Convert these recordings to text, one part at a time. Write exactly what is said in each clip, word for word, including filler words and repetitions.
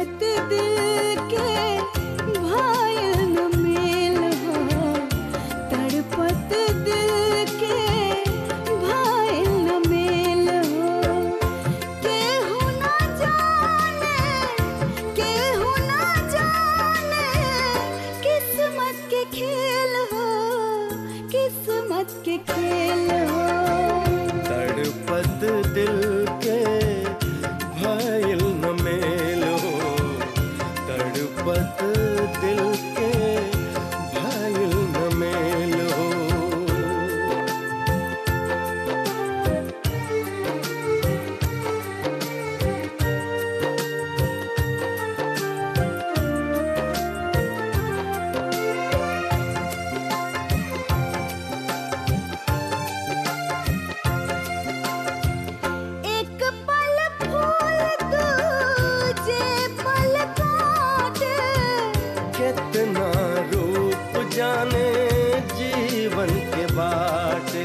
तड़पत दिल के भायल न मेल हो, तड़पत दिल के भायल न मेल हो। केहू ना जाने, केहू ना जाने, किस्मत के खेल हो, किस्मत के खेल हो। तड़पत दिल के भायल न मेल हो, तड़पत दिल के भायल न मेल हो। एक पल फूल दूजे पल काट, कितना रूप जाने जीवन के बाटे।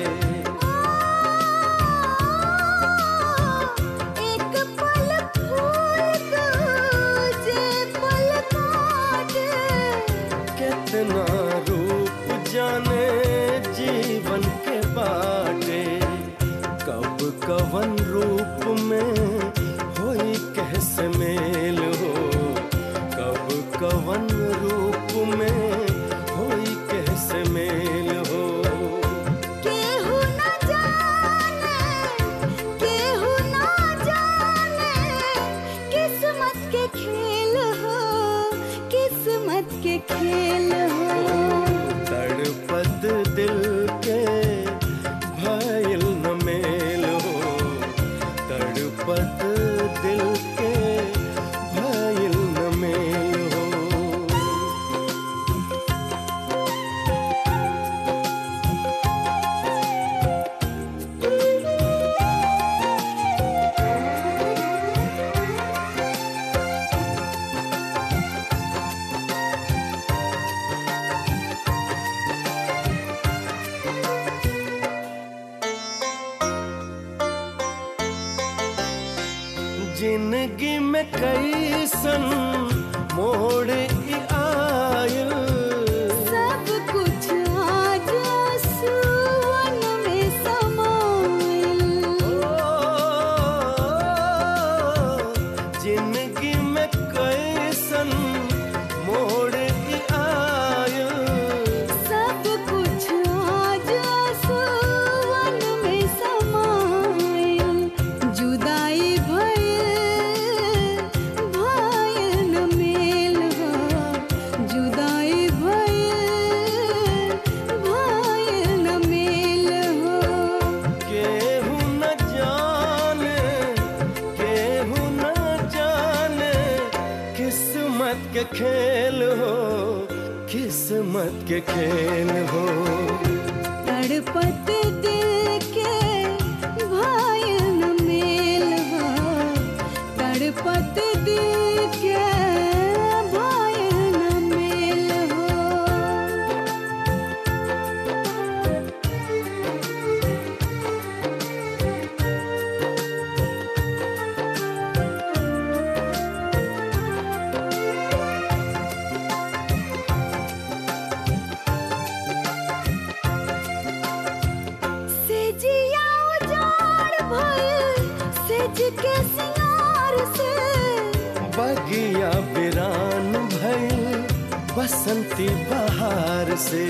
एक पल फूल दूजे पल काट, कितना रूप जाने जीवन के बाटे। कब कवन रूप में होई कैसे मेल हो, कब कवन रूप में होई कैसे मेल हो। केहू ना जाने, केहू ना जाने, किस्मत के खेल हो, किस्मत के खेल हो। तड़पत दिल के भायल न मेल हो, तड़पत दिल के भायल न मेल हो। जिंदगी में कैसन मोड़ ई आयल, सब कुछ आज आंसुअन में समाइल। जिंदगी में कैसन मोड़ ई आयल, सब कुछ आज आंसुअन में समाइल। जुदाई भइल भायल न मेल हो, जुदाई भइल भायल न मेल हो। केहू न जाने, केहू न जाने, किस्मत के खेल हो, किस्मत के खेल हो। तड़पत दिल के भायल न मेल हो, तड़पत दिल के भायल न मेल हो। सेजिया उजाड़ भइल सेज के सिंगार से, बगिया बिरान भइल बसंती बहार से।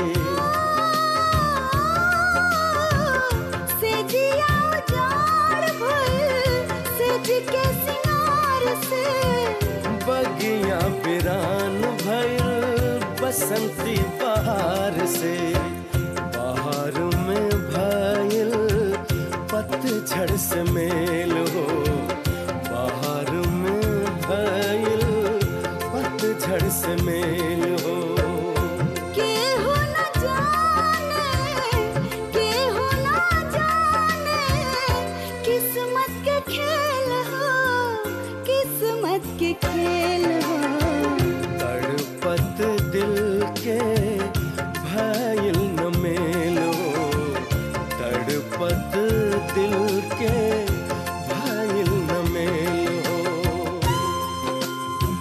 सेजिया उजाड़ भइल सेज के सिंगार से, बगिया बिरान भइल बसंती बहार से। बहार में भइल पतझड़ से मेल हो, बहार में भइल पतझड़ से मेल हो। केहू ना जाने, केहू ना जाने, किस्मत के खेल हो, किस्मत के खेल हो। तड़पत दिल के भायल न मेल हो, तड़पत दिल के भायल न मेल हो।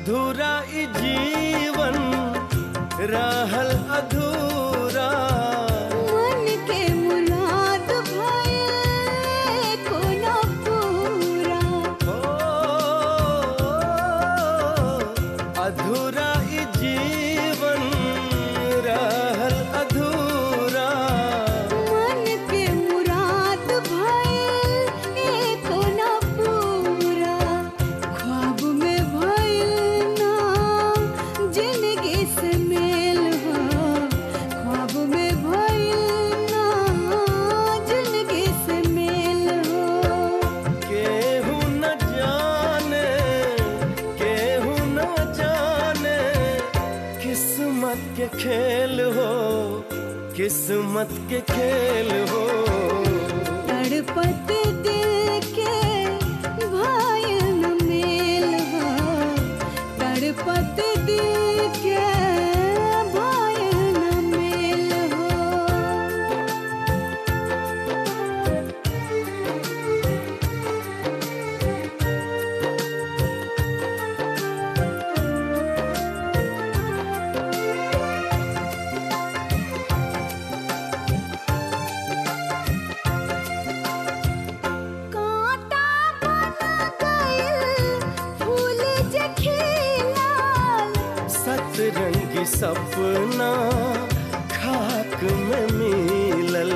अधूरा ई जीवन रहल अधूरा, मन के मुराद भये को न पूरा। ओ, अधूरा ई जीवन रहल अधूरा, मन के मुराद भये को न पूरा। ख्वाब में भइल ना जिंदगी से मेल हो, ख्वाब में भइल ना जिंदगी से मेल हो। केहू न जाने केहू न जाने किस्मत के खेल हो, किस्मत के खेल हो। तड़पत दिल के भइल न मेल हो, तड़पत दिल के भइल न मेल हो। कांटा बन गइल फूल जे खिलल, सतरंगी सपना खाक में मिलल।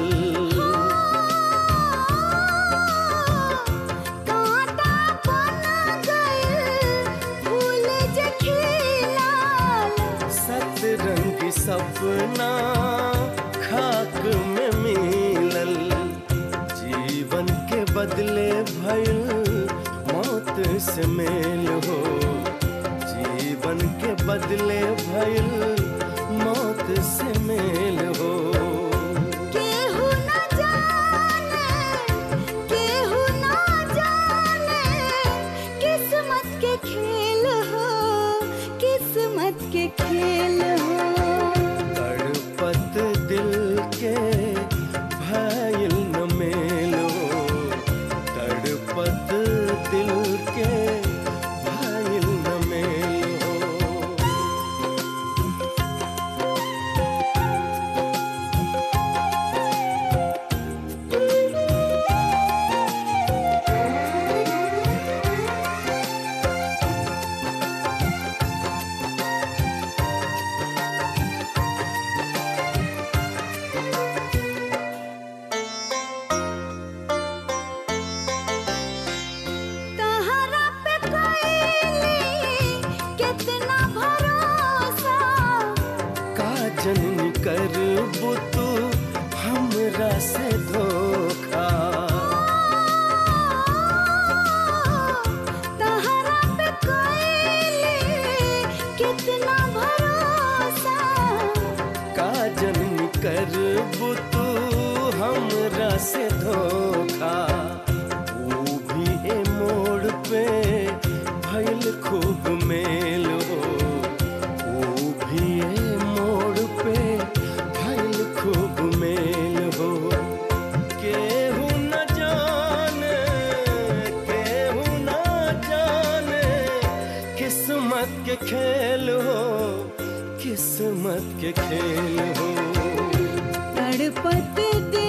कांटा बन गइल फूल जे खिलल, सतरंगी सपना खाक में मिलल। जीवन के बदले भइल मौत से मेल हो, जीवन के बदले भइल मौत से मेल हो। केहू न जाने केहू न जाने किस्मत के खेल हो, किस्मत के खेल हो। तड़पत दिल के भइल न मेल हो, तड़पत दिल के भइल न मेल हो। तहरा पे कइली कितना भरोसा, का जननी करबू तू हमरा से धोखा, तहरा पे कइली कितना भरोसा। का जननी करबू तू हमरा से धोखा। वो भी ए मोड़ पे भइल खूब मेल हो, वो भी ए मोड़ पे भइल खूब मेल हो। केहू न जाने केहू न जाने किस्मत के खेल हो, किस्मत के खेल हो। तड़पत दिल